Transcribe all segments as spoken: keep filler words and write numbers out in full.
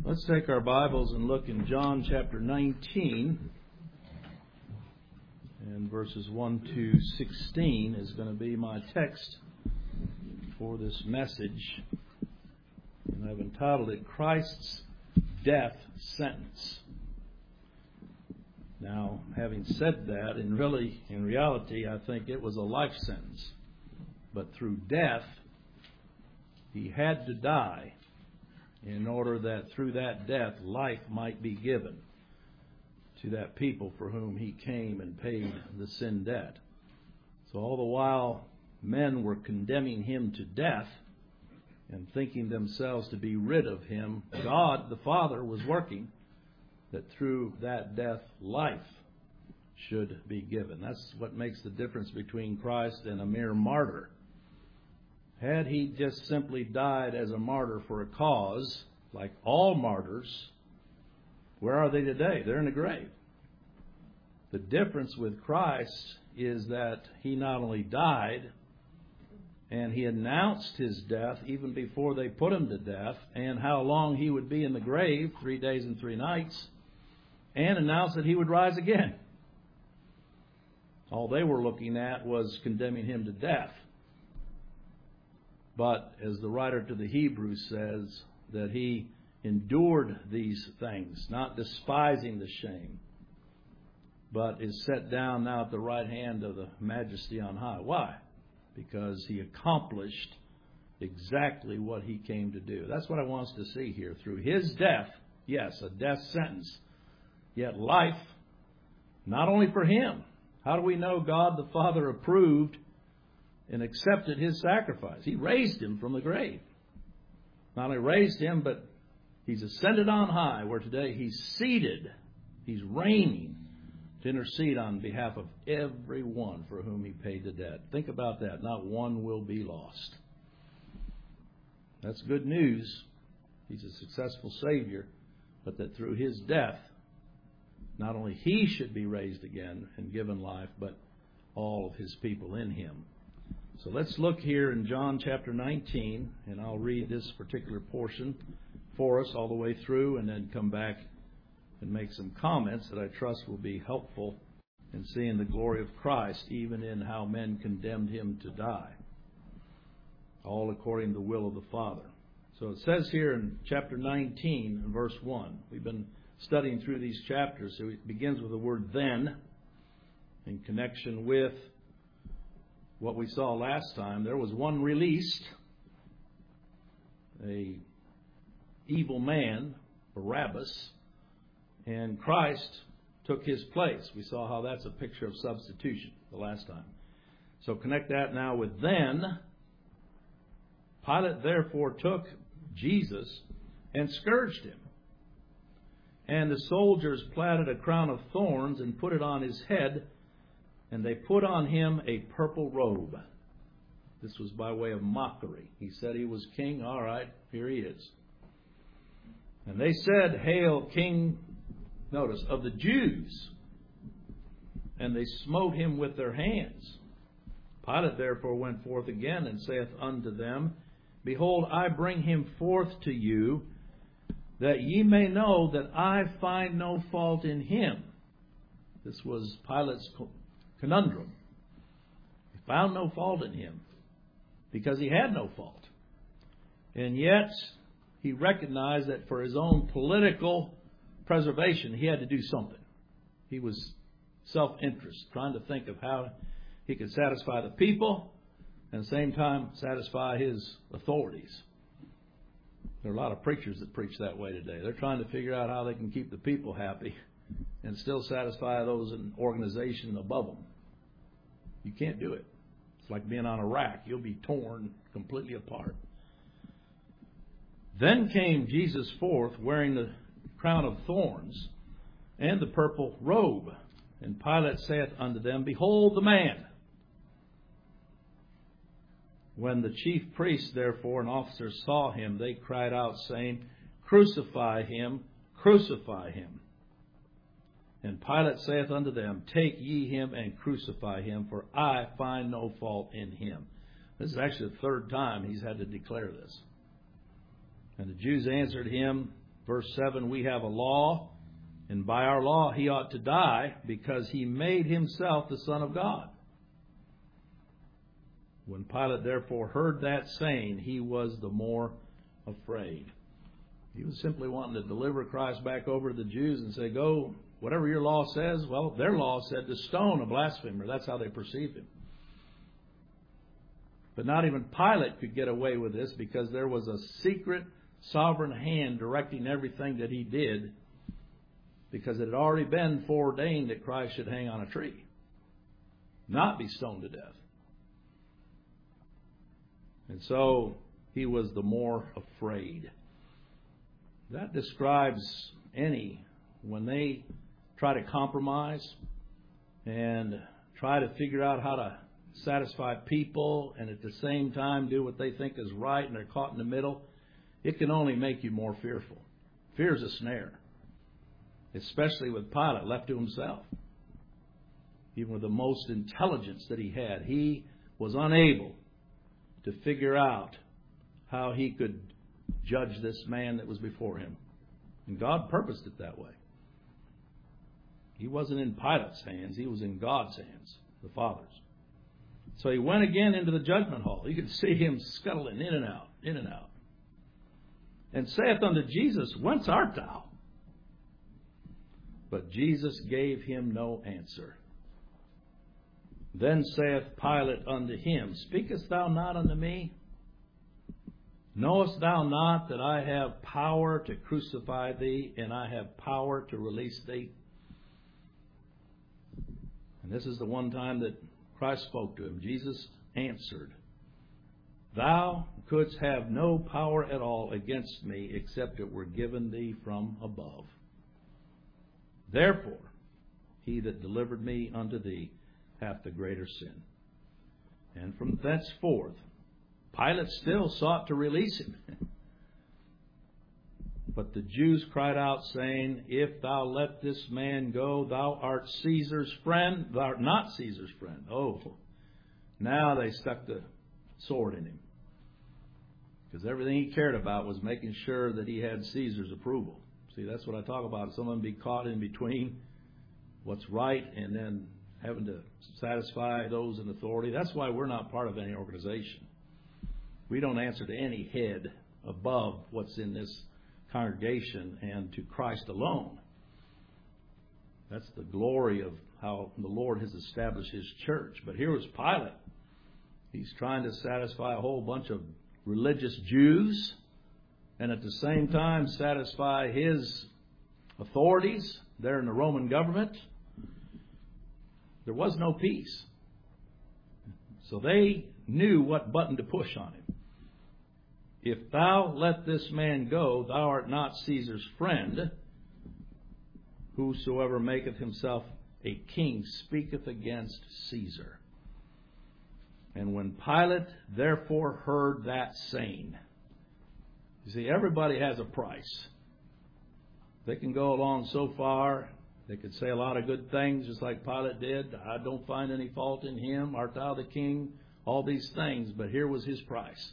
Let's take our Bibles and look in John chapter nineteen. And verses one to sixteen is going to be my text for this message. And I've entitled it, Christ's Death Sentence. Now, having said that, in really, in reality, I think it was a life sentence. But through death, he had to die in order that through that death, life might be given to that people for whom he came and paid the sin debt. So all the while, men were condemning him to death and thinking themselves to be rid of him, God, the Father, was working that through that death, life should be given. That's what makes the difference between Christ and a mere martyr. Had he just simply died as a martyr for a cause, like all martyrs, where are they today? They're in the grave. The difference with Christ is that he not only died, and he announced his death even before they put him to death, and how long he would be in the grave, three days and three nights, and announced that he would rise again. All they were looking at was condemning him to death. But as the writer to the Hebrews says, that he endured these things, not despising the shame, but is set down now at the right hand of the Majesty on high. Why? Because he accomplished exactly what he came to do. That's what I want us to see here. Through his death, yes, a death sentence, yet life, not only for him. How do we know God the Father approved and accepted his sacrifice? He raised him from the grave. Not only raised him, but he's ascended on high, where today he's seated, he's reigning to intercede on behalf of everyone for whom he paid the debt. Think about that. Not one will be lost. That's good news. He's a successful Savior, but that through his death, not only he should be raised again and given life, but all of his people in him. So let's look here in John chapter nineteen, and I'll read this particular portion for us all the way through, and then come back and make some comments that I trust will be helpful in seeing the glory of Christ, even in how men condemned him to die, all according to the will of the Father. So it says here in chapter nineteen, verse one, we've been studying through these chapters, so it begins with the word then, in connection with what we saw last time. There was one released, a evil man, Barabbas, and Christ took his place. We saw how that's a picture of substitution the last time. So connect that now with then. Pilate therefore took Jesus and scourged him. And the soldiers platted a crown of thorns and put it on his head, and they put on him a purple robe. This was by way of mockery. He said he was king. All right, here he is. And they said, Hail, King, notice, of the Jews. And they smote him with their hands. Pilate therefore went forth again and saith unto them, Behold, I bring him forth to you, that ye may know that I find no fault in him. This was Pilate's conundrum. He found no fault in him because he had no fault. And yet he recognized that for his own political preservation, he had to do something. He was self-interest, trying to think of how he could satisfy the people and at the same time satisfy his authorities. There are a lot of preachers that preach that way today. They're trying to figure out how they can keep the people happy and still satisfy those in organization above them. You can't do it. It's like being on a rack. You'll be torn completely apart. Then came Jesus forth wearing the crown of thorns and the purple robe. And Pilate saith unto them, Behold the man. When the chief priests, therefore, and officers saw him, they cried out, saying, Crucify him, crucify him. And Pilate saith unto them, Take ye him and crucify him, for I find no fault in him. This is actually the third time he's had to declare this. And the Jews answered him, Verse seven, we have a law, and by our law he ought to die, because he made himself the Son of God. When Pilate therefore heard that saying, he was the more afraid. He was simply wanting to deliver Christ back over to the Jews and say, go, whatever your law says. Well, their law said to stone a blasphemer. That's how they perceived him. But not even Pilate could get away with this, because there was a secret sovereign hand directing everything that he did, because it had already been foreordained that Christ should hang on a tree, not be stoned to death. And so he was the more afraid. That describes any, when they try to compromise and try to figure out how to satisfy people and at the same time do what they think is right, and they're caught in the middle, it can only make you more fearful. Fear is a snare, especially with Pilate left to himself. Even with the most intelligence that he had, he was unable to figure out how he could judge this man that was before him. And God purposed it that way. He wasn't in Pilate's hands. He was in God's hands, the Father's. So he went again into the judgment hall. You could see him scuttling in and out, in and out. And saith unto Jesus, whence art thou? But Jesus gave him no answer. Then saith Pilate unto him, speakest thou not unto me? Knowest thou not that I have power to crucify thee, and I have power to release thee? And this is the one time that Christ spoke to him. Jesus answered, thou couldst have no power at all against me, except it were given thee from above. Therefore, he that delivered me unto thee hath the greater sin. And from thenceforth, Pilate still sought to release him. But the Jews cried out, saying, if thou let this man go, thou art Caesar's friend. Thou art not Caesar's friend. Oh, now they stuck the sword in him. Because everything he cared about was making sure that he had Caesar's approval. See, that's what I talk about. Someone be caught in between what's right and then having to satisfy those in authority. That's why we're not part of any organization. We don't answer to any head above what's in this congregation and to Christ alone. That's the glory of how the Lord has established His church. But here was Pilate. He's trying to satisfy a whole bunch of religious Jews and at the same time satisfy his authorities there in the Roman government. There was no peace. So they knew what button to push on him. If thou let this man go, thou art not Caesar's friend. Whosoever maketh himself a king speaketh against Caesar. And when Pilate therefore heard that saying, you see, everybody has a price. They can go along so far. They could say a lot of good things, just like Pilate did. I don't find any fault in him. Art thou the king? All these things. But here was his price.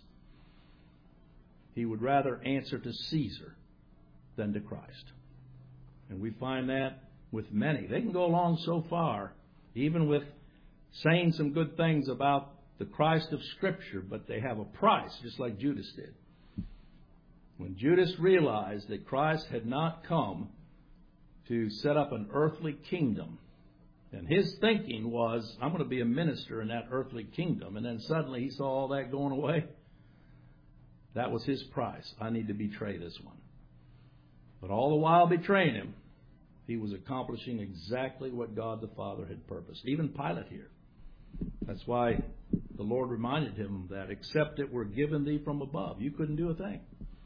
He would rather answer to Caesar than to Christ. And we find that with many. They can go along so far, even with saying some good things about the Christ of Scripture, but they have a price, just like Judas did. When Judas realized that Christ had not come to set up an earthly kingdom, and his thinking was, I'm going to be a minister in that earthly kingdom, and then suddenly he saw all that going away. That was his price. I need to betray this one. But all the while betraying him, he was accomplishing exactly what God the Father had purposed. Even Pilate here. That's why the Lord reminded him that, except it were given thee from above, you couldn't do a thing.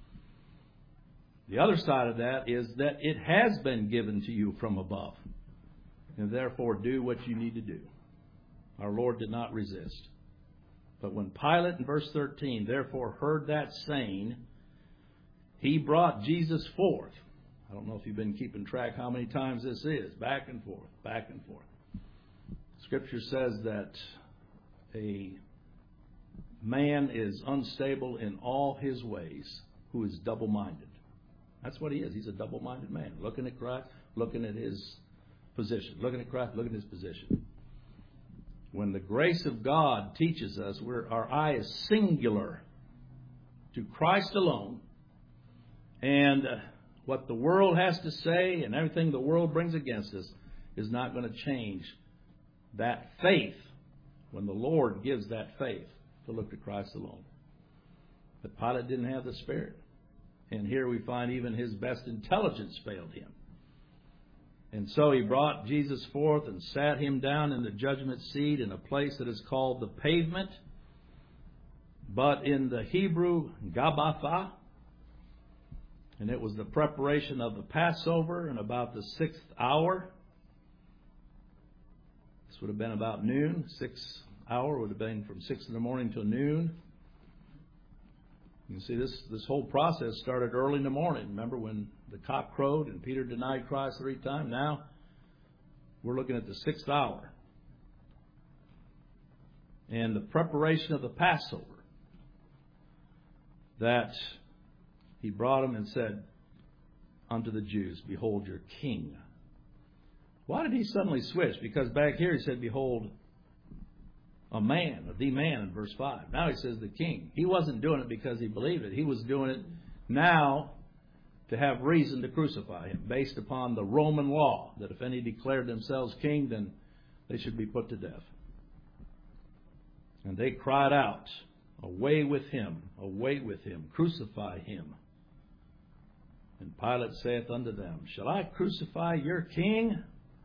The other side of that is that it has been given to you from above. And therefore do what you need to do. Our Lord did not resist. But when Pilate, in verse thirteen, therefore heard that saying, he brought Jesus forth. I don't know if you've been keeping track how many times this is. Back and forth, back and forth. Scripture says that a man is unstable in all his ways who is double-minded. That's what he is. He's a double-minded man, looking at Christ, looking at his position, looking at Christ, looking at his position. When the grace of God teaches us, we're, our eye is singular to Christ alone, and uh, what the world has to say and everything the world brings against us is not going to change that faith when the Lord gives that faith to look to Christ alone. But Pilate didn't have the Spirit. And here we find even his best intelligence failed him. And so he brought Jesus forth and sat him down in the judgment seat in a place that is called the pavement, but in the Hebrew, Gabbatha. And it was the preparation of the Passover and about the sixth hour. This would have been about noon. Sixth hour would have been from six in the morning till noon. You can see this, this whole process started early in the morning. Remember when the cock crowed and Peter denied Christ three times? Now we're looking at the sixth hour. And the preparation of the Passover. That he brought him and said unto the Jews, behold your king. Why did he suddenly switch? Because back here he said, behold, a man, the man in verse five. Now he says the king. He wasn't doing it because he believed it. He was doing it now to have reason to crucify him, based upon the Roman law, that if any declared themselves king, then they should be put to death. And they cried out, away with him, away with him, crucify him. And Pilate saith unto them, shall I crucify your king?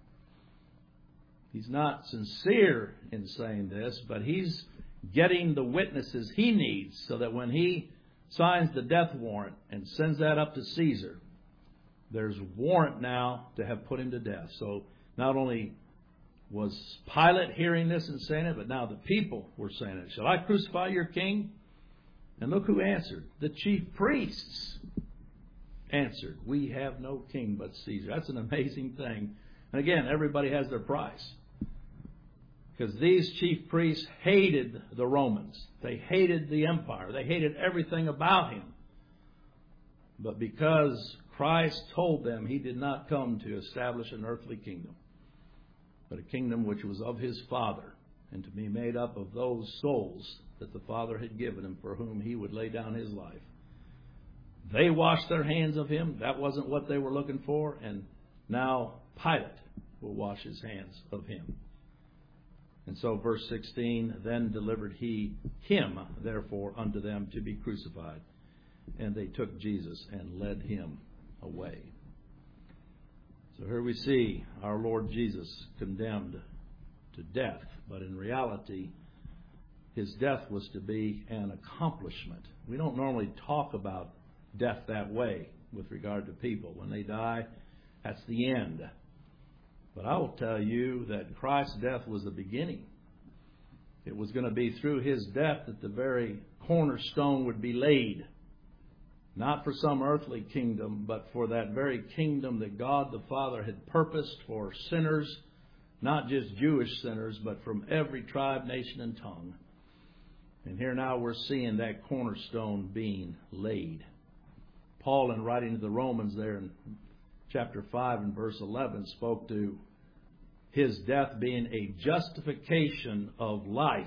He's not sincere in saying this, but he's getting the witnesses he needs so that when he signs the death warrant and sends that up to Caesar, there's warrant now to have put him to death. So not only was Pilate hearing this and saying it, but now the people were saying it. Shall I crucify your king? And look who answered. The chief priests answered, we have no king but Caesar. That's an amazing thing. And again, everybody has their price. Because these chief priests hated the Romans. They hated the empire. They hated everything about him. But because Christ told them he did not come to establish an earthly kingdom, but a kingdom which was of his Father, and to be made up of those souls that the Father had given him, for whom he would lay down his life. They washed their hands of him. That wasn't what they were looking for. And now Pilate will wash his hands of him. And so verse sixteen, then delivered he him, therefore, unto them to be crucified. And they took Jesus and led him away. So here we see our Lord Jesus condemned to death. But in reality, his death was to be an accomplishment. We don't normally talk about death that way with regard to people. When they die, that's the end. But I will tell you that Christ's death was the beginning. It was going to be through his death that the very cornerstone would be laid. Not for some earthly kingdom, but for that very kingdom that God the Father had purposed for sinners, not just Jewish sinners, but from every tribe, nation, and tongue. And here now we're seeing that cornerstone being laid. Paul, in writing to the Romans there in chapter five and verse eleven, spoke to his death being a justification of life.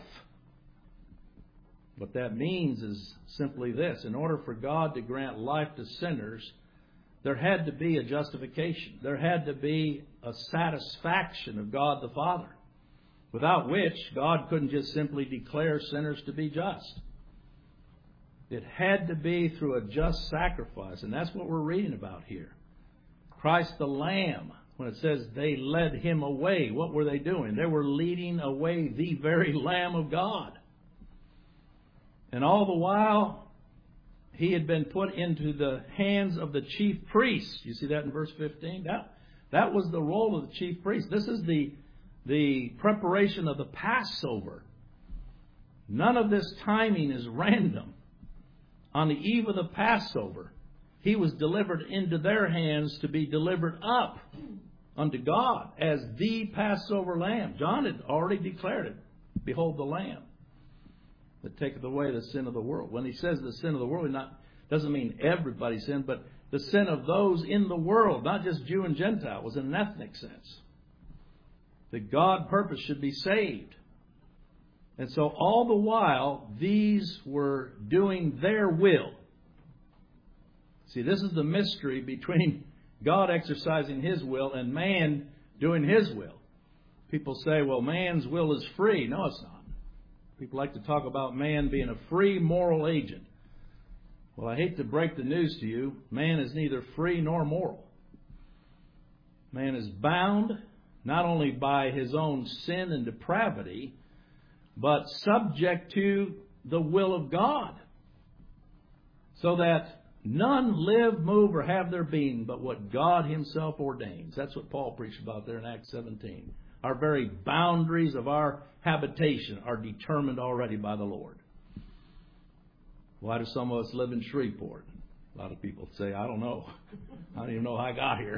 What that means is simply this. In order for God to grant life to sinners, there had to be a justification. There had to be a satisfaction of God the Father, without which God couldn't just simply declare sinners to be just. It had to be through a just sacrifice, and that's what we're reading about here. Christ the Lamb, when it says they led him away, what were they doing? They were leading away the very Lamb of God. And all the while, he had been put into the hands of the chief priests. You see that in verse fifteen? That, that was the role of the chief priest. This is the, the preparation of the Passover. None of this timing is random. On the eve of the Passover, he was delivered into their hands to be delivered up unto God as the Passover lamb. John had already declared it. Behold the Lamb that taketh away the sin of the world. When he says the sin of the world, it not doesn't mean everybody's sin, but the sin of those in the world, not just Jew and Gentile. It was in an ethnic sense. That God purpose should be saved. And so all the while, these were doing their will. See, this is the mystery between God exercising His will and man doing His will. People say, well, man's will is free. No, it's not. People like to talk about man being a free moral agent. Well, I hate to break the news to you. Man is neither free nor moral. Man is bound not only by his own sin and depravity, but subject to the will of God. So that none live, move, or have their being but what God Himself ordains. That's what Paul preached about there in Acts seventeen. Our very boundaries of our habitation are determined already by the Lord. Why do some of us live in Shreveport? A lot of people say, I don't know. I don't even know how I got here.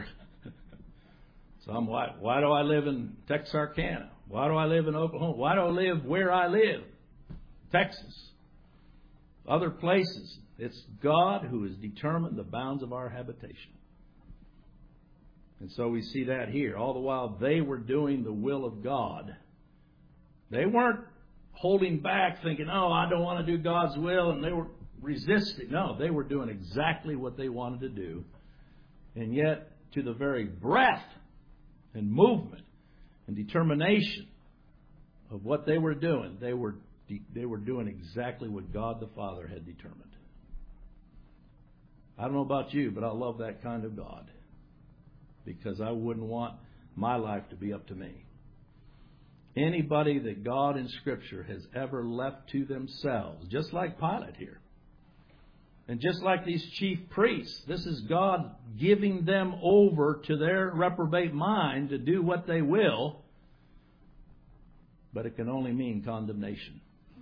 Some, why, why do I live in Texarkana? Why do I live in Oklahoma? Why do I live where I live? Texas. Other places. It's God who has determined the bounds of our habitation. And so we see that here. All the while they were doing the will of God. They weren't holding back thinking, oh, I don't want to do God's will, and they were resisting. No, they were doing exactly what they wanted to do. And yet, to the very breath and movement and determination of what they were doing, they were they were doing exactly what God the Father had determined. I don't know about you, but I love that kind of God, because I wouldn't want my life to be up to me. Anybody that God in Scripture has ever left to themselves, just like Pilate here, and just like these chief priests, this is God giving them over to their reprobate mind to do what they will, but it can only mean condemnation.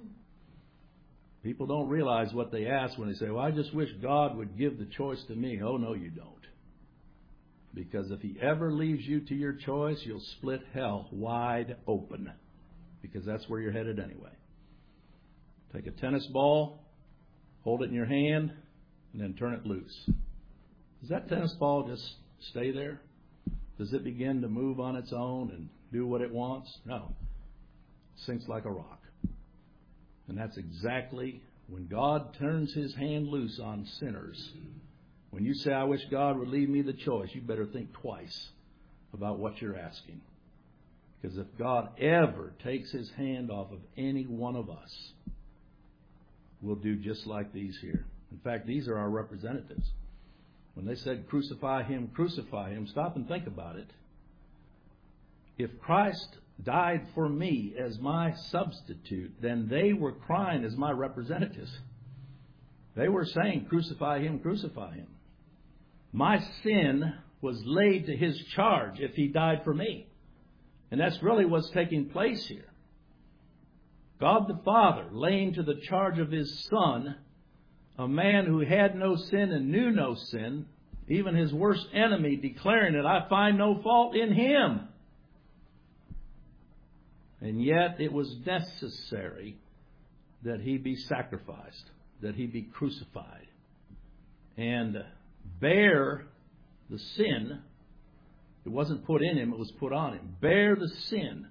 People don't realize what they ask when they say, well, I just wish God would give the choice to me. Oh, no, you don't. Because if He ever leaves you to your choice, you'll split hell wide open. Because that's where you're headed anyway. Take a tennis ball, hold it in your hand, and then turn it loose. Does that tennis ball just stay there? Does it begin to move on its own and do what it wants? No. It sinks like a rock. And that's exactly when God turns His hand loose on sinners. When you say, I wish God would leave me the choice, you better think twice about what you're asking. Because if God ever takes His hand off of any one of us, we'll do just like these here. In fact, these are our representatives. When they said, crucify Him, crucify Him, stop and think about it. If Christ died for me as my substitute, then they were crying as my representatives. They were saying, crucify Him, crucify Him. My sin was laid to His charge if He died for me. And that's really what's taking place here. God the Father laying to the charge of His Son, a man who had no sin and knew no sin, even His worst enemy declaring that I find no fault in Him. And yet it was necessary that He be sacrificed, that He be crucified, and bear the sin. It wasn't put in Him, it was put on Him. Bear the sin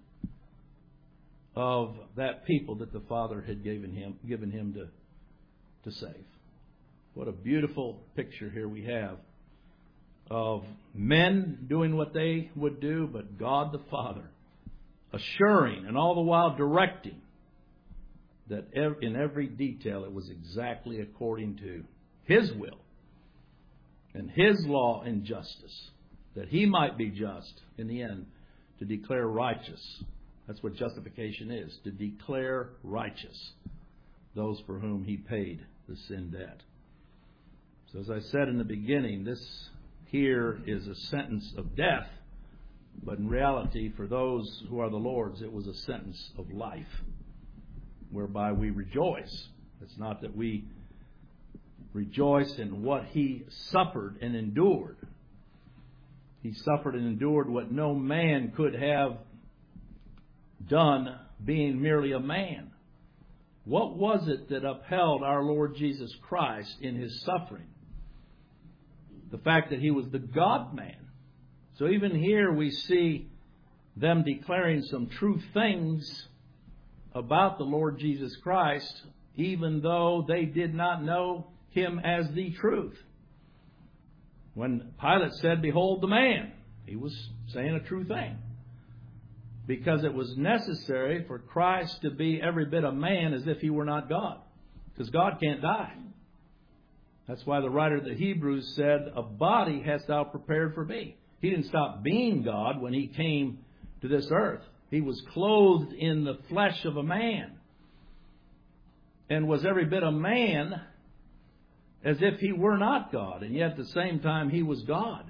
of that people that the Father had given Him, given him to, to save. What a beautiful picture here we have of men doing what they would do, but God the Father assuring and all the while directing that in every detail it was exactly according to His will and His law and justice, that He might be just in the end to declare righteous. That's what justification is, to declare righteous those for whom He paid the sin debt. So as I said in the beginning, this here is a sentence of death, but in reality, for those who are the Lord's, it was a sentence of life, whereby we rejoice. It's not that we rejoice in what He suffered and endured. He suffered and endured what no man could have done, being merely a man. What was it that upheld our Lord Jesus Christ in His suffering? the fact that he was the God-man. So even here we see them declaring some true things about the Lord Jesus Christ, even though they did not know him as the truth. When Pilate said, "Behold the man," he was saying a true thing. Because it was necessary for Christ to be every bit a man as if he were not God. Because God can't die. That's why the writer of the Hebrews said, "A body hast thou prepared for me." He didn't stop being God when he came to this earth. He was clothed in the flesh of a man. And was every bit a man as if he were not God. And yet at the same time he was God.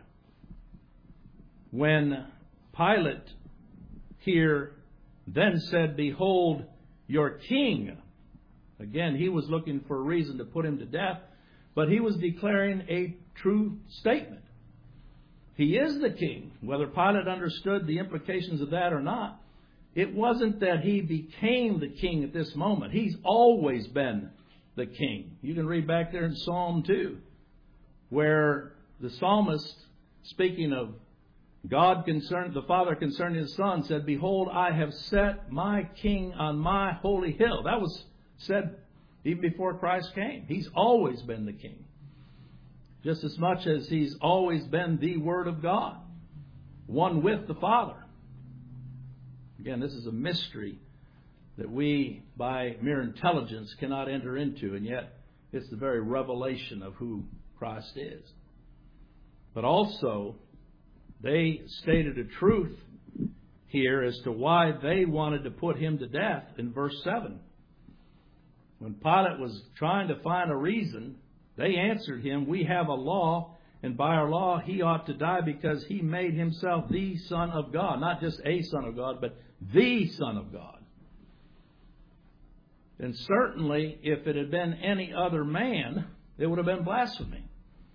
When Pilate here then said, "Behold your king." Again, he was looking for a reason to put him to death, but he was declaring a true statement. He is the king. Whether Pilate understood the implications of that or not, it wasn't that he became the king at this moment. He's always been the king. You can read back there in Psalm two, where the psalmist, speaking of God concerned, the Father concerning His Son, said, "Behold, I have set my king on my holy hill." That was said even before Christ came. He's always been the king. Just as much as He's always been the Word of God, one with the Father. Again, this is a mystery that we, by mere intelligence, cannot enter into, and yet it's the very revelation of who Christ is. But also, they stated a truth here as to why they wanted to put him to death in verse seven. When Pilate was trying to find a reason, they answered him, "We have a law, and by our law he ought to die because he made himself the Son of God." Not just a Son of God, but the Son of God. And certainly, if it had been any other man, it would have been blasphemy.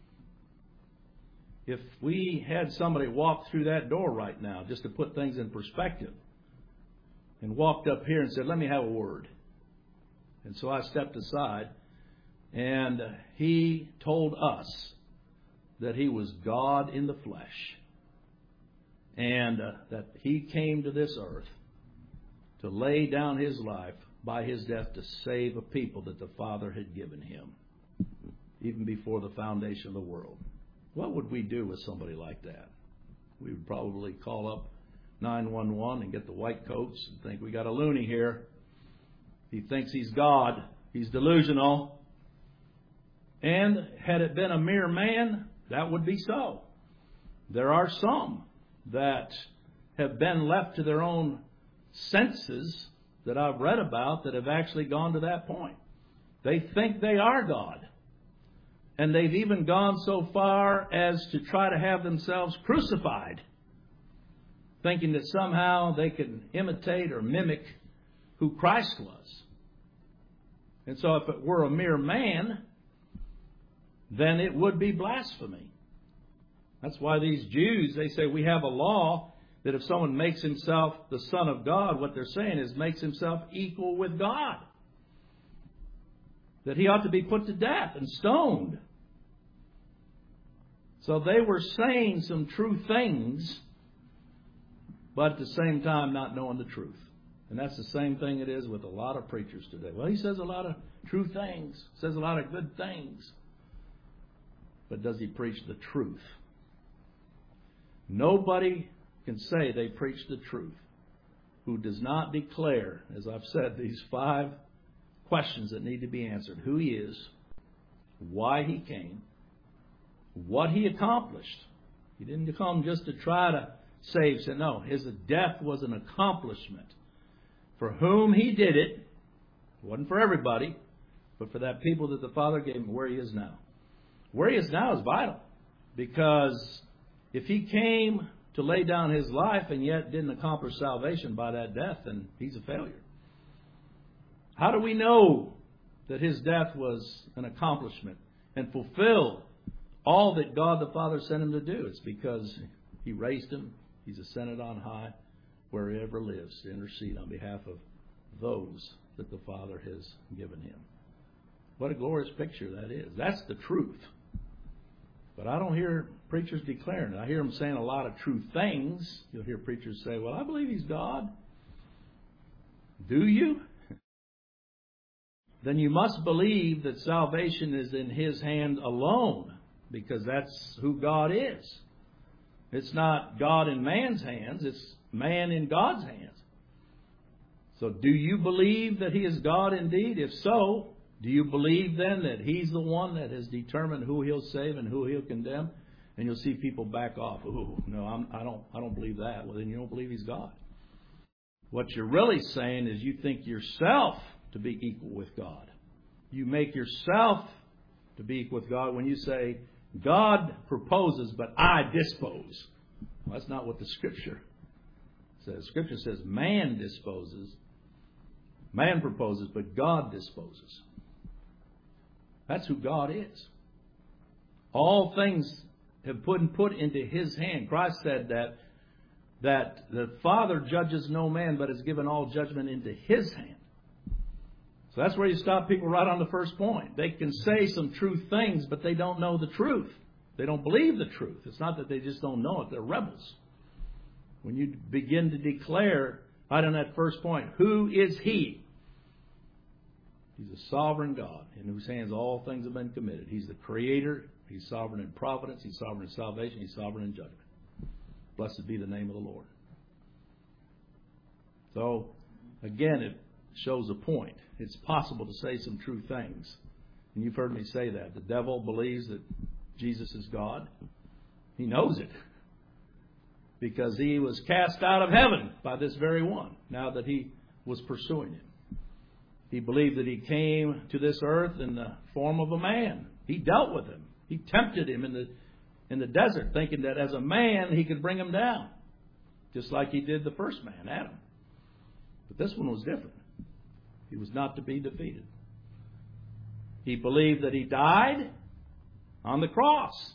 If we had somebody walk through that door right now, just to put things in perspective, and walked up here and said, "Let me have a word." And so I stepped aside, and he told us that he was God in the flesh, and uh, that he came to this earth to lay down his life by his death to save a people that the Father had given him, even before the foundation of the world. What would we do with somebody like that? We would probably call up nine one one and get the white coats and think, "We got a loony here. He thinks he's God. He's delusional." And had it been a mere man, that would be so. There are some that have been left to their own senses that I've read about that have actually gone to that point. They think they are God. And they've even gone so far as to try to have themselves crucified, thinking that somehow they can imitate or mimic who Christ was. And so if it were a mere man, then it would be blasphemy. That's why these Jews, they say, "We have a law that if someone makes himself the Son of God," what they're saying is makes himself equal with God, that he ought to be put to death and stoned. So they were saying some true things, but at the same time not knowing the truth. And that's the same thing it is with a lot of preachers today. Well, he says a lot of true things, says a lot of good things, but does he preach the truth? Nobody can say they preach the truth who does not declare, as I've said, these five questions that need to be answered: who he is, why he came, what he accomplished. He didn't come just to try to save sin. No, his death was an accomplishment. For whom he did it, it wasn't for everybody, but for that people that the Father gave him, where he is now. Where he is now is vital, because if he came to lay down his life and yet didn't accomplish salvation by that death, then he's a failure. How do we know that his death was an accomplishment and fulfilled all that God the Father sent him to do? It's because he raised him. He's ascended on high, where he ever lives, to intercede on behalf of those that the Father has given him. What a glorious picture that is. That's the truth. But I don't hear preachers declaring it. I hear them saying a lot of true things. You'll hear preachers say, well, I believe He's God. Do you? Then you must believe that salvation is in His hand alone, because that's who God is. It's not God in man's hands. It's man in God's hands. So do you believe that He is God indeed? If so, do you believe then that He's the one that has determined who He'll save and who He'll condemn? And you'll see people back off. Ooh, no, I'm, I don't. I don't believe that. Well, then you don't believe He's God. What you're really saying is you think yourself to be equal with God. You make yourself to be equal with God when you say, God proposes, but I dispose. Well, that's not what the Scripture says. Scripture says man disposes, man proposes, but God disposes. That's who God is. All things have been put into His hand. Christ said that that the Father judges no man, but has given all judgment into His hand. So that's where you stop people right on the first point. They can say some true things, but they don't know the truth. They don't believe the truth. It's not that they just don't know it. They're rebels. When you begin to declare, right on that first point, who is He? He's a sovereign God in whose hands all things have been committed. He's the Creator. He's sovereign in providence. He's sovereign in salvation. He's sovereign in judgment. Blessed be the name of the Lord. So, again, it shows a point. It's possible to say some true things. And you've heard me say that. The devil believes that Jesus is God. He knows it. Because he was cast out of heaven by this very one, now that he was pursuing him. He believed that He came to this earth in the form of a man. He dealt with him. He tempted him in the in the desert, thinking that as a man He could bring him down. Just like He did the first man, Adam. But this one was different. He was not to be defeated. He believed that He died on the cross.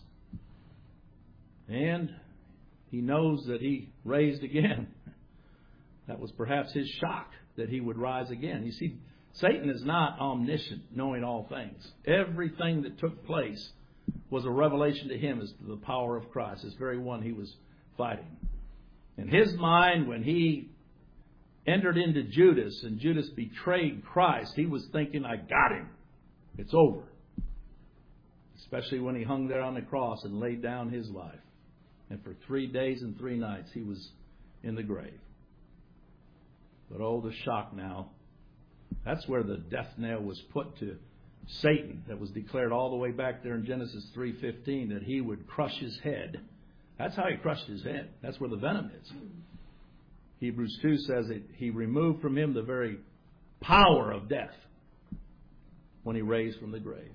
And He knows that He raised again. That was perhaps his shock, that He would rise again. You see, Satan is not omniscient, knowing all things. Everything that took place was a revelation to him as to the power of Christ, this very one he was fighting. In his mind, when he entered into Judas and Judas betrayed Christ, he was thinking, I got him. It's over. Especially when He hung there on the cross and laid down His life. And for three days and three nights He was in the grave. But oh, the shock now. That's where the death nail was put to Satan. That was declared all the way back there in Genesis three fifteen, that he would crush his head. That's how He crushed his head. That's where the venom is. Hebrews two says that He removed from him the very power of death when He raised from the grave.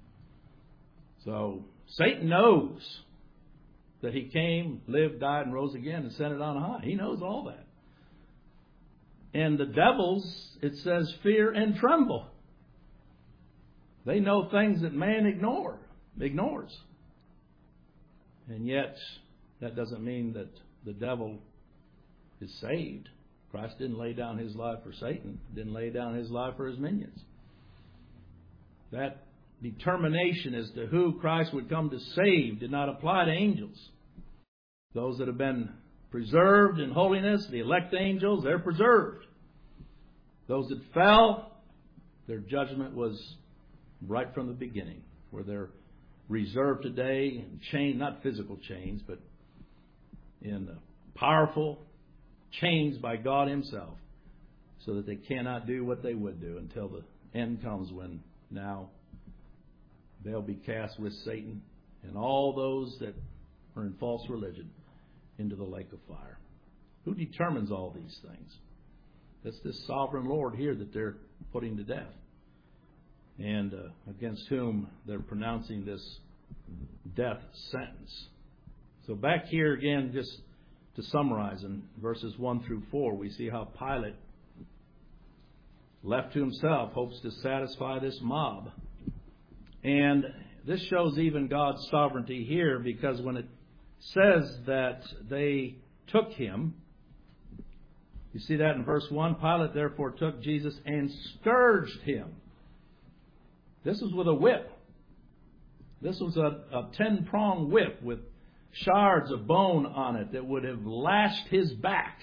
So Satan knows that He came, lived, died, and rose again and ascended on high. He knows all that. And the devils, it says, fear and tremble. They know things that man ignore, ignores. And yet, that doesn't mean that the devil is saved. Christ didn't lay down His life for Satan. Didn't lay down His life for His minions. That determination as to who Christ would come to save did not apply to angels. Those that have been preserved in holiness, the elect angels, they're preserved. Those that fell, their judgment was right from the beginning, where they're reserved today in chains, not physical chains, but in powerful chains by God Himself, so that they cannot do what they would do until the end comes, when now they'll be cast with Satan and all those that are in false religion into the lake of fire. Who determines all these things? That's this sovereign Lord here that they're putting to death, and uh, against whom they're pronouncing this death sentence. So back here again, just to summarize, in verses one through four, we see how Pilate, left to himself, hopes to satisfy this mob. And this shows even God's sovereignty here, because when it says that they took Him, you see that in verse one, Pilate therefore took Jesus and scourged Him. This was with a whip. This was a, a ten-pronged whip with shards of bone on it that would have lashed his back.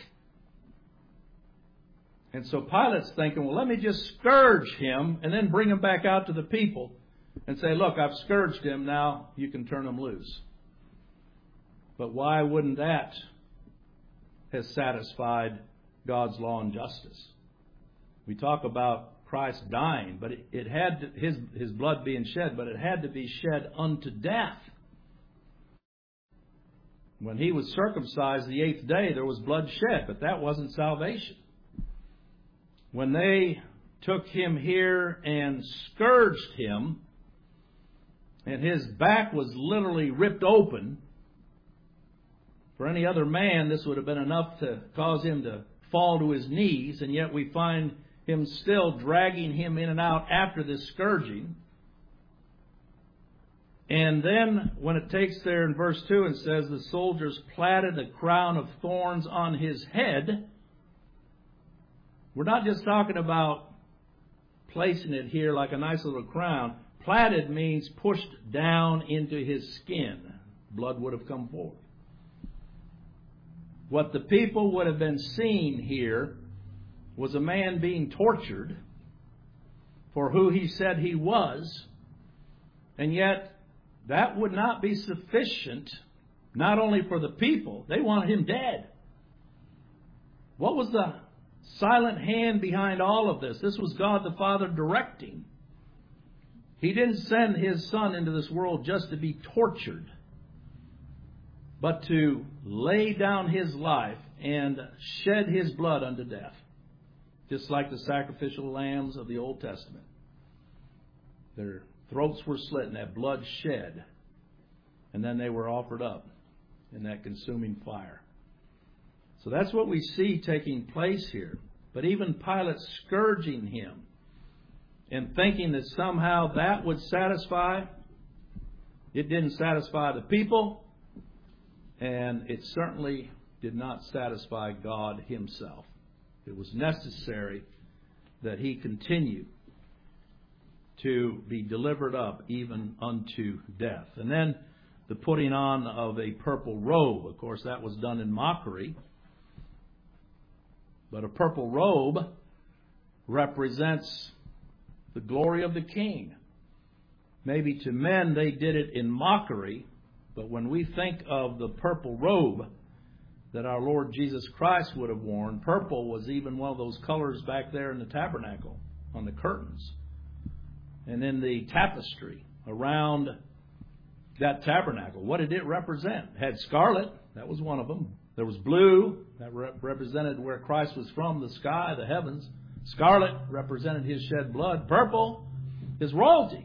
And so Pilate's thinking, well, let me just scourge him and then bring him back out to the people and say, look, I've scourged him, now you can turn him loose. But why wouldn't that have satisfied God's law and justice? We talk about Christ dying, but it, it had to, his his blood being shed, but it had to be shed unto death. When he was circumcised the eighth day, there was blood shed, but that wasn't salvation. When they took him here and scourged him, and his back was literally ripped open, for any other man, this would have been enough to cause him to fall to his knees, and yet we find him still dragging him in and out after this scourging. And then when it takes there in verse two and says the soldiers platted a crown of thorns on his head, we're not just talking about placing it here like a nice little crown. Platted means pushed down into his skin. Blood would have come forth. What the people would have been seeing here was a man being tortured for who he said he was, and yet that would not be sufficient, not only for the people, they wanted him dead. What was the silent hand behind all of this? This was God the Father directing. He didn't send His Son into this world just to be tortured, but to lay down His life and shed His blood unto death. Just like the sacrificial lambs of the Old Testament. Their throats were slit and that blood shed. And then they were offered up in that consuming fire. So that's what we see taking place here. But even Pilate scourging him and thinking that somehow that would satisfy, it didn't satisfy the people. And it certainly did not satisfy God Himself. It was necessary that He continue to be delivered up even unto death. And then the putting on of a purple robe. Of course, that was done in mockery. But a purple robe represents the glory of the king. Maybe to men they did it in mockery, but when we think of the purple robe that our Lord Jesus Christ would have worn, purple was even one of those colors back there in the tabernacle on the curtains. And in the tapestry around that tabernacle, what did it represent? It had scarlet, that was one of them. There was blue, that re- represented where Christ was from, the sky, the heavens. Scarlet represented His shed blood. Purple, His royalty.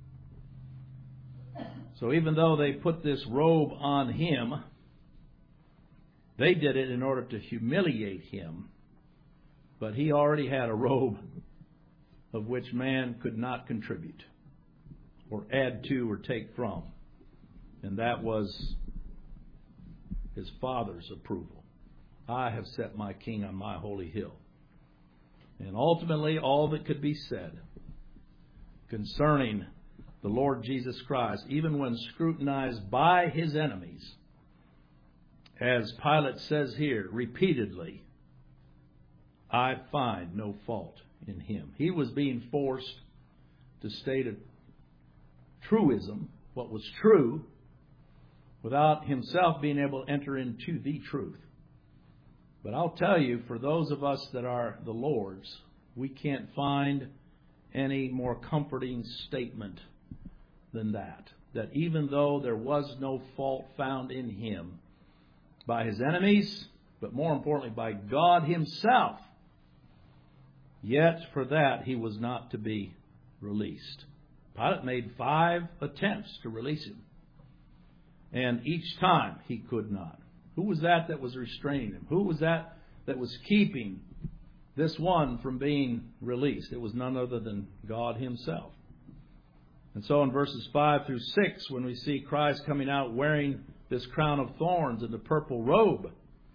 So even though they put this robe on Him, they did it in order to humiliate Him. But He already had a robe of which man could not contribute or add to or take from. And that was His Father's approval. I have set my King on my holy hill. And ultimately, all that could be said concerning the Lord Jesus Christ, even when scrutinized by His enemies, as Pilate says here repeatedly, I find no fault in Him. He was being forced to state a truism, what was true, without himself being able to enter into the truth. But I'll tell you, for those of us that are the Lord's, we can't find any more comforting statement than that. That even though there was no fault found in Him by His enemies, but more importantly by God Himself, yet for that He was not to be released. Pilate made five attempts to release Him. And each time He could not. Who was that that was restraining Him? Who was that that was keeping this one from being released? It was none other than God Himself. And so in verses five through six, when we see Christ coming out wearing this crown of thorns and the purple robe,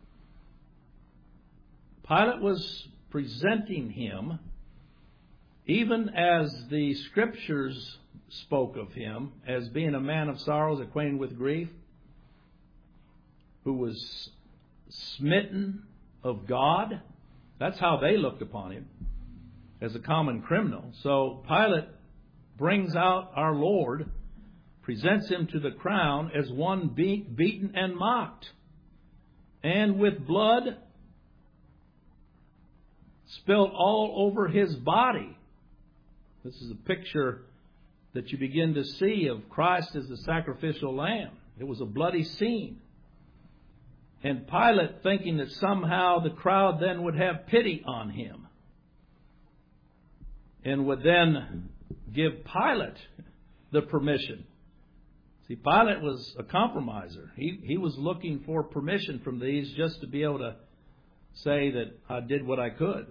Pilate was presenting Him, even as the Scriptures spoke of him as being a man of sorrows, acquainted with grief, who was smitten of God. That's how they looked upon him, as a common criminal. So Pilate brings out our Lord, presents him to the crown as one beat, beaten and mocked, and with blood spilled all over his body. This is a picture that you begin to see of Christ as the sacrificial lamb. It was a bloody scene. And Pilate, thinking that somehow the crowd then would have pity on him and would then give Pilate the permission. See, Pilate was a compromiser. He, he was looking for permission from these just to be able to say that I did what I could.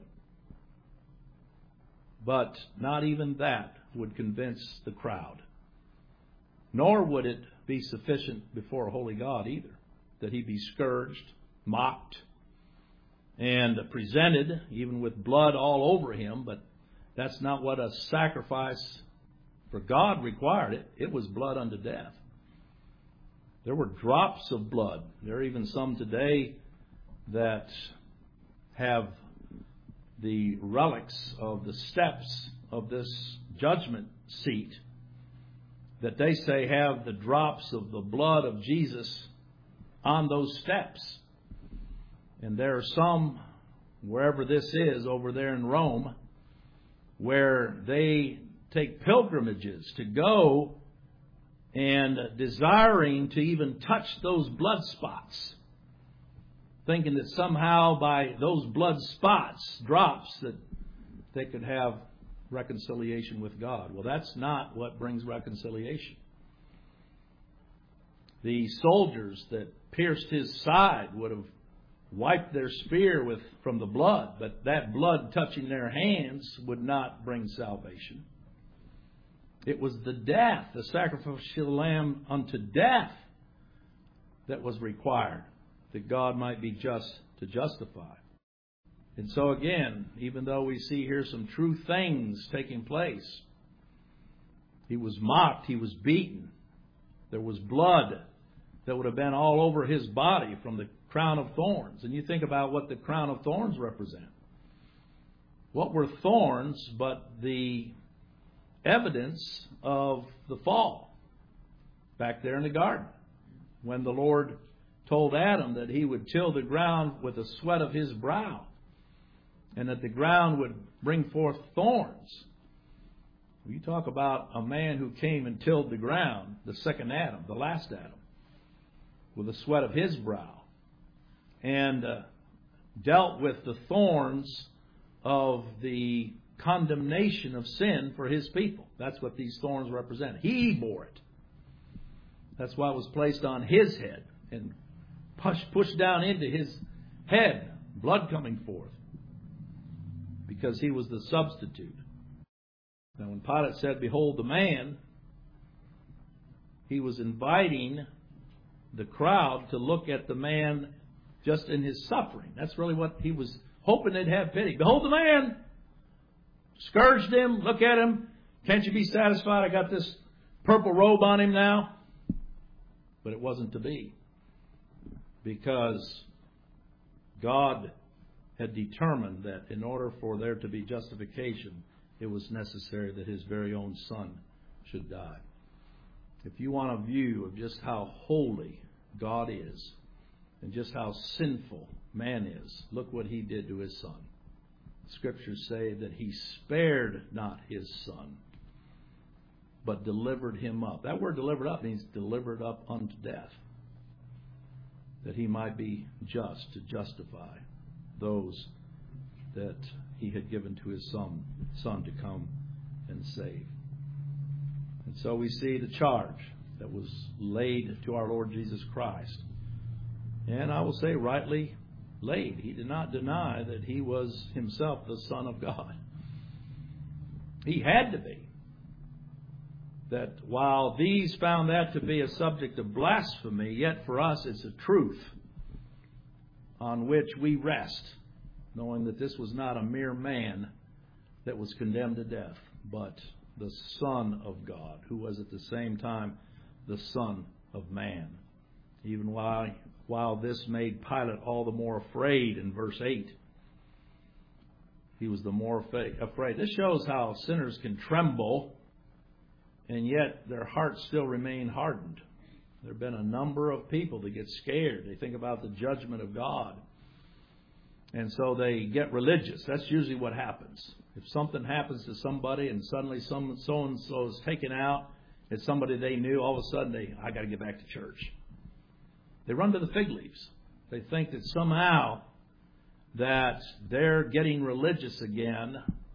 But not even that would convince the crowd. Nor would it be sufficient before a holy God either, that he be scourged, mocked, and presented, even with blood all over him. But that's not what a sacrifice for God required. It, it was blood unto death. There were drops of blood. There are even some today that have the relics of the steps of this judgment seat that they say have the drops of the blood of Jesus on those steps. And there are some, wherever this is, over there in Rome, where they take pilgrimages to go and desiring to even touch those blood spots, thinking that somehow by those blood spots, drops, that they could have reconciliation with God. Well, that's not what brings reconciliation. The soldiers that pierced his side would have wiped their spear with from the blood, but that blood touching their hands would not bring salvation. It was the death, the sacrificial lamb unto death, that was required, that God might be just to justify. And so again, even though we see here some true things taking place, he was mocked, he was beaten, there was blood that would have been all over his body from the crown of thorns. And you think about what the crown of thorns represent. What were thorns but the evidence of the fall back there in the garden, when the Lord told Adam that he would till the ground with the sweat of his brow, and that the ground would bring forth thorns. You talk about a man who came and tilled the ground, the second Adam, the last Adam, with the sweat of his brow, and uh, dealt with the thorns of the condemnation of sin for his people. That's what these thorns represent. He bore it. That's why it was placed on his head and pushed, pushed down into his head, blood coming forth, because he was the substitute. Now when Pilate said, "Behold the man," he was inviting the crowd to look at the man just in his suffering. That's really what he was hoping they'd have pity. Behold the man! Scourged him, look at him. Can't you be satisfied? I got this purple robe on him now. But it wasn't to be. Because God had determined that in order for there to be justification, it was necessary that his very own son should die. If you want a view of just how holy God is and just how sinful man is, look what he did to his son. Scriptures say that he spared not his son, but delivered him up. That word delivered up means delivered up unto death, that he might be just to justify those that he had given to his son, son to come and save. And so we see the charge that was laid to our Lord Jesus Christ. And I will say rightly laid. He did not deny that he was himself the Son of God. He had to be. That while these found that to be a subject of blasphemy, yet for us it's a truth on which we rest, knowing that this was not a mere man that was condemned to death, but the Son of God, who was at the same time the Son of Man. Even while, while this made Pilate all the more afraid in verse eight. He was the more afraid. This shows how sinners can tremble, and yet their hearts still remain hardened. There have been a number of people that get scared. They think about the judgment of God. And so they get religious. That's usually what happens. If something happens to somebody and suddenly some so-and-so is taken out, it's somebody they knew, all of a sudden they, I got to get back to church. They run to the fig leaves. They think that somehow that their getting religious again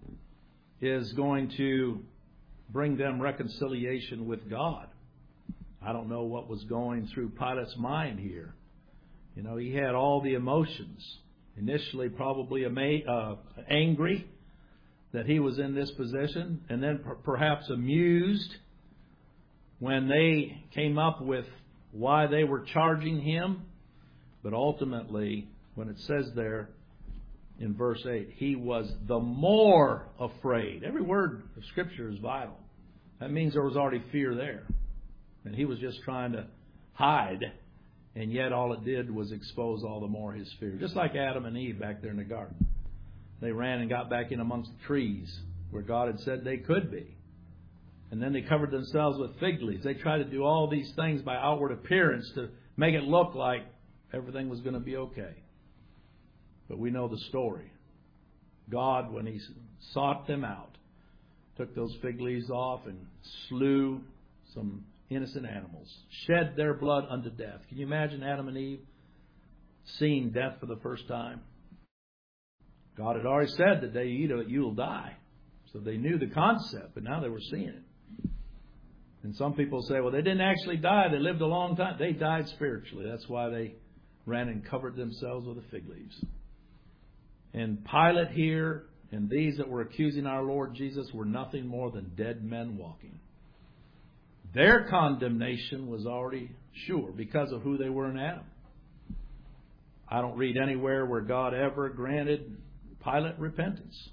is going to bring them reconciliation with God. I don't know what was going through Pilate's mind here. You know, he had all the emotions. Initially probably ama- uh, angry that he was in this position, and then per- perhaps amused when they came up with why they were charging him. But ultimately, when it says there in verse eight, he was the more afraid. Every word of Scripture is vital. That means there was already fear there. And he was just trying to hide, and yet all it did was expose all the more his fear. Just like Adam and Eve back there in the garden. They ran and got back in amongst the trees where God had said they could be. And then they covered themselves with fig leaves. They tried to do all these things by outward appearance to make it look like everything was going to be okay. But we know the story. God, when He sought them out, took those fig leaves off and slew some innocent animals, shed their blood unto death. Can you imagine Adam and Eve seeing death for the first time? God had already said that they eat of it, you'll die. So they knew the concept, but now they were seeing it. And some people say, well, they didn't actually die. They lived a long time. They died spiritually. That's why they ran and covered themselves with the fig leaves. And Pilate here and these that were accusing our Lord Jesus were nothing more than dead men walking. Their condemnation was already sure because of who they were in Adam. I don't read anywhere where God ever granted Pilate repentance.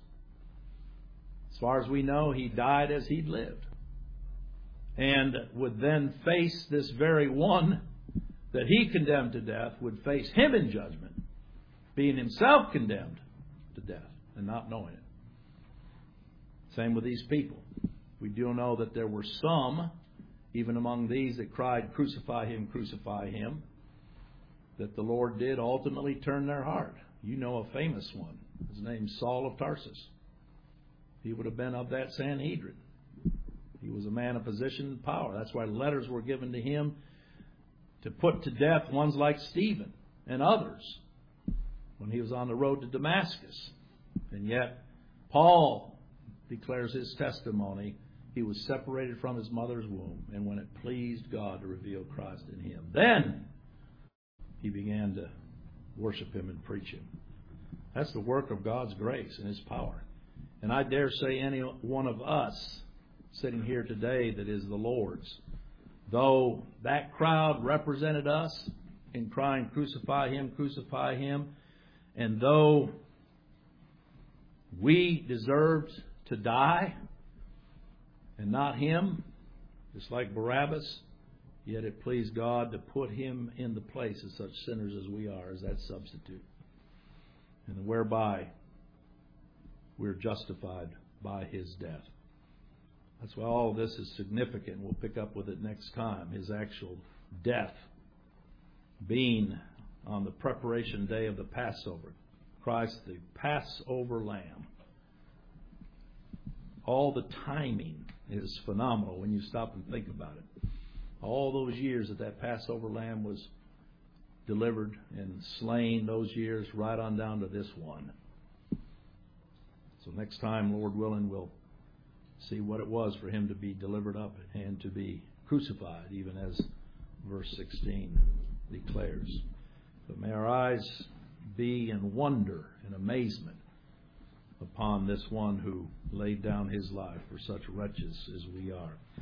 As far as we know, he died as he'd lived. And would then face this very one that he condemned to death, would face him in judgment, being himself condemned to death and not knowing it. Same with these people. We do know that there were some, even among these that cried, crucify him, crucify him, that the Lord did ultimately turn their heart. You know a famous one. His name's Saul of Tarsus. He would have been of that Sanhedrin. He was a man of position and power. That's why letters were given to him to put to death ones like Stephen and others when he was on the road to Damascus. And yet, Paul declares his testimony. He was separated from his mother's womb, and when it pleased God to reveal Christ in him, then he began to worship him and preach him. That's the work of God's grace and His power. And I dare say any one of us sitting here today that is the Lord's, though that crowd represented us in crying, crucify him, crucify him, and though we deserved to die and not him, just like Barabbas, yet it pleased God to put him in the place of such sinners as we are, as that substitute, and whereby we're justified by his death. That's why all this is significant. We'll pick up with it next time. His actual death being on the preparation day of the Passover. Christ, the Passover Lamb. All the timing is phenomenal when you stop and think about it. All those years that that Passover Lamb was delivered and slain, those years right on down to this one. So next time, Lord willing, we'll see what it was for him to be delivered up and to be crucified, even as verse sixteen declares. But may our eyes be in wonder and amazement upon this one who laid down his life for such wretches as we are.